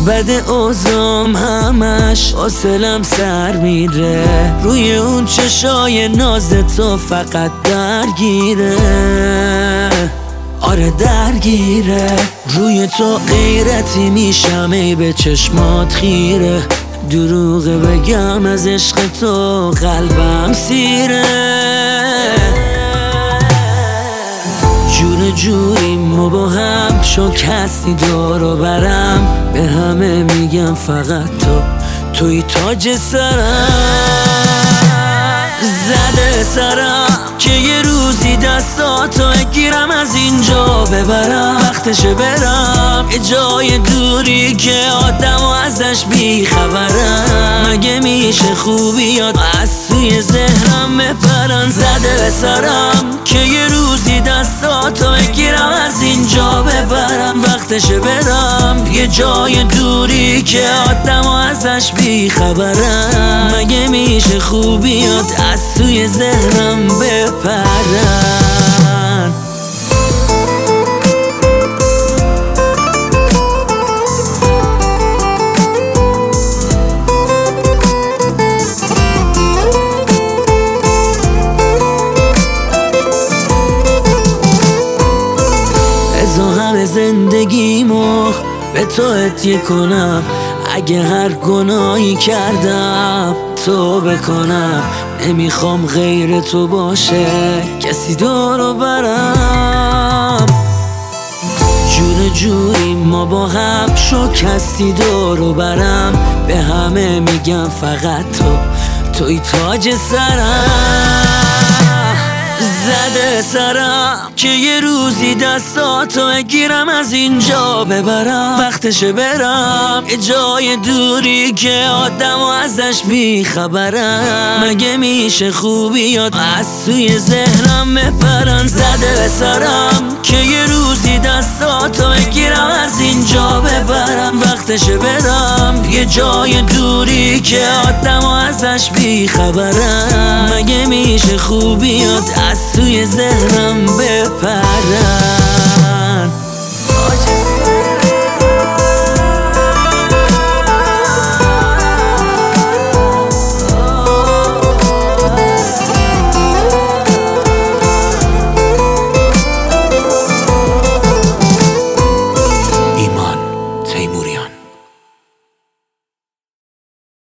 بعد اوزام همش حوصلم سر میره، روی اون چشای ناز تو فقط درگیره. آره درگیره، روی تو غیرتی میشم ای به چشمات خیره. دروغه بگم از عشق تو قلبم سیره. جوری ما با هم شو کسی دورو برم، به همه میگم فقط توی تاج سرم. زده سرم که یه روزی دستاتو گیرم از اینجا ببرم، وقتشه برم یه جای دوری که آدم و ازش بیخبرم. مگه میشه خوبیات از توی ذهنم بپرن؟ زده سرم که یه روزی دستاتو بگیرم از اینجا ببرم، وقتشه برم یه جای دوری که آدم و ازش بیخبرم. مگه میشه خوبیات از توی ذهنم بپرن؟ زندگیمو به تو هدیه کنم، اگه هر گناهی کردم تو بکنم. نمیخوام غیر تو باشه کسی دورو برم. جوری ما با هم شو کسی دورو برم، به همه میگم فقط توی تاج سرم. زده سرم که یه روزی دستاتو بگیرم از اینجا ببرم، وقتشه برم یه جای دوری که آدم و ازش بیخبرم. مگه میشه خوبیات از توی ذهنم بپرن؟ زده سرم که یه روزی دستاتو بگیرم از اینجا ببرم، وقتشه برم یه جای دوری که آدم و ازش بیخبرم. مگه میشه خوبیات از توی ذهنم بپرن؟